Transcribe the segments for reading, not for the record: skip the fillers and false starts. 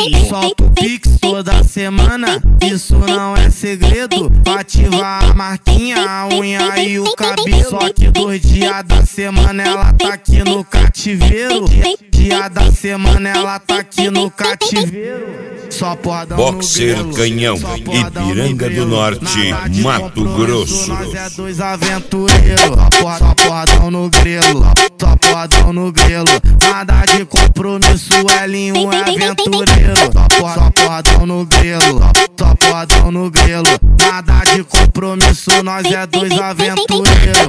Solta o Pix toda semana, isso não é segredo. Ativar a marquinha, a unha e o cabelo. Só que 2 dias da semana ela tá aqui no cativeiro. Dia da semana ela tá aqui no cativeiro. Só porradão Boxer no grelo, Canhão, Ipiranga do Norte, Mato Grosso. Nós é 2 aventureiros. Só porradão no grelo, só porradão no grelo. Nada de compromisso, L1 é aventureiro. Só porradão no grelo, só porradão no grelo. Nada de compromisso, nós é 2 aventureiros.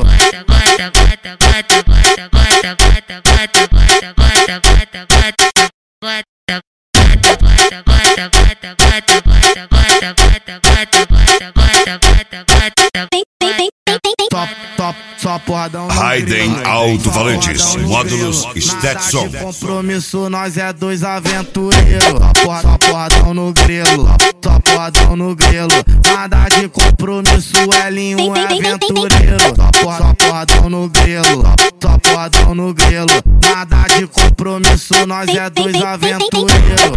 Só porradão no Raiden Alto-Falantes, módulos Stetson. Compromisso, nós é 2 aventureiros. Só porradão no grelo, só porradão no grelo. Nada de compromisso, L1 é aventureiro. Só porradão no grelo, só porradão no grelo. Nada de compromisso, nós é 2 aventureiros.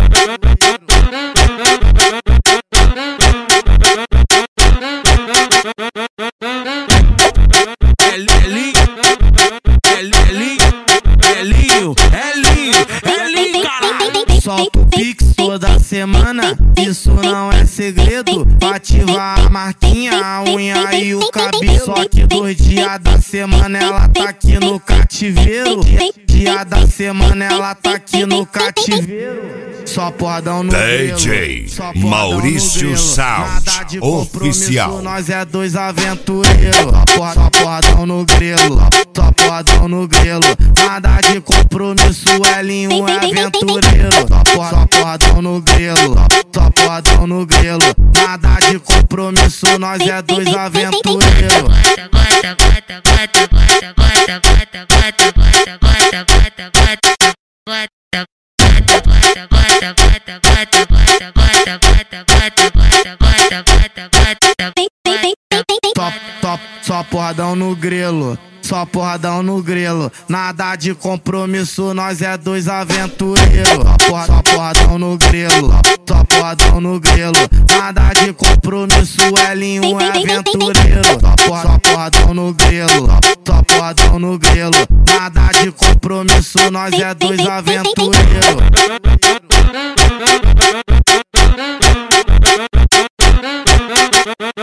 Solta o Pix toda semana, isso não é segredo. Ativar a marquinha, a unha e o cabelo. Só que 2 dias da semana ela tá aqui no cativeiro. Dia da semana ela tá aqui no cativeiro. Só porradão no grelo, DJ só porradão Maurício no grelo. Sound, Nada de compromisso, oficial. nós é 2 aventureiros. Só porradão no grelo, só porradão no grelo. Nada de compromisso, L1 é aventureiro. Só porradão no grelo, só porradão no grelo. Nada de compromisso, nós é 2 aventureiros. Só porradão no grelo, só porradão no grelo. Nada de compromisso, nós é 2 aventureiros. Só porradão no grelo, só porradão no grelo. Nada de compromisso, L1 é aventureiro. Só porradão no grelo, só porradão no grelo. Nada de compromisso, nós é 2 aventureiros.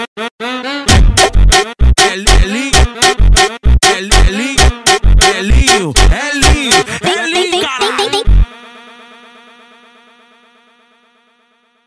L